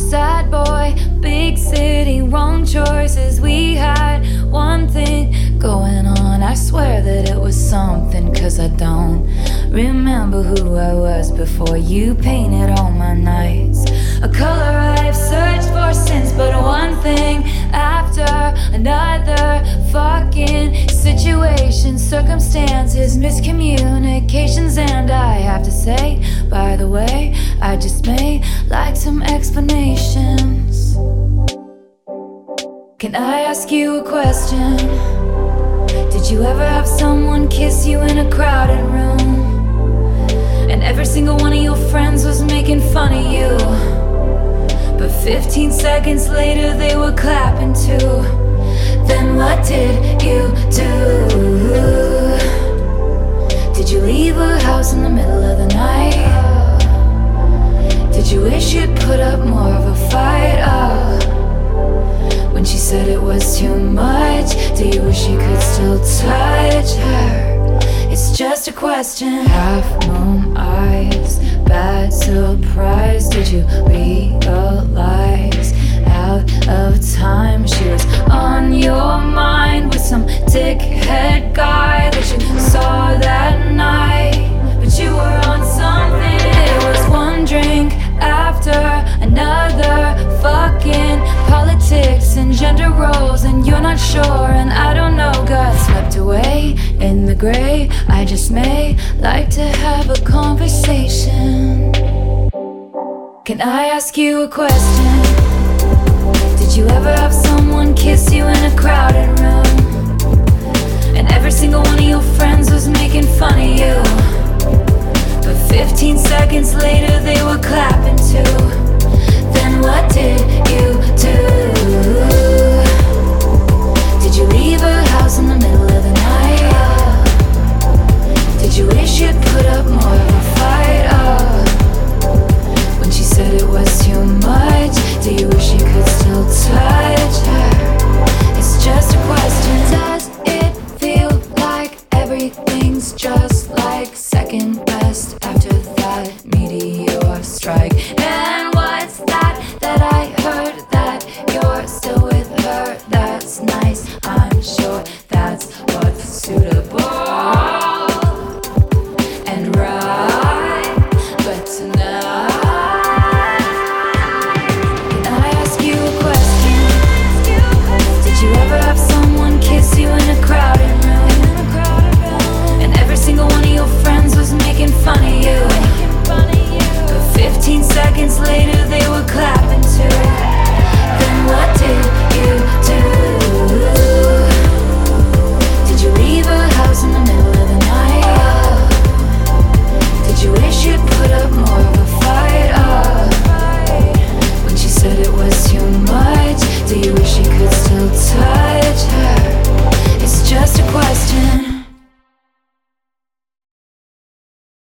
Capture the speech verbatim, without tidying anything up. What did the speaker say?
sad boy, big city, wrong choices. We had one thing going on. I swear that it was something, cause I don't remember who I was before you painted all my nights a color I've searched for since. But one thing after another, fucking situations, circumstances, miscommunications. And I have to say, by the way, I just may like some explanations. Can I ask you a question? Did you ever have someone kiss you in a crowded room, and every single one of your friends was making fun of you, but fifteen seconds later they were clapping too? Then what did you do? Did you leave her house in the middle of the night? Did you wish you'd put up more of a fight? Oh, when she said it was too much, do you wish you could still touch her? It's just a question. Half moon eyes, bad surprise. Did you realize out of time she was on your mind with some dickhead guy that you saw that night? But you were on something. It was one drink after another, fucking politics and gender roles, and you're not sure, and I don't know. Got swept away in the gray. I just may like to have a conversation. Can I ask you a question? Did you ever have someone kiss you in a crowded room, and every single one of your friends was making fun of you, but fifteen seconds later they were clapping too? Then what did you do? Did you leave her house in the middle of the night? Did you wish you'd put up more of a fight? Oh, when she said it was too much, do you wish you could still touch her? It's just a question. Does it feel like everything's just like second best after that meteor strike?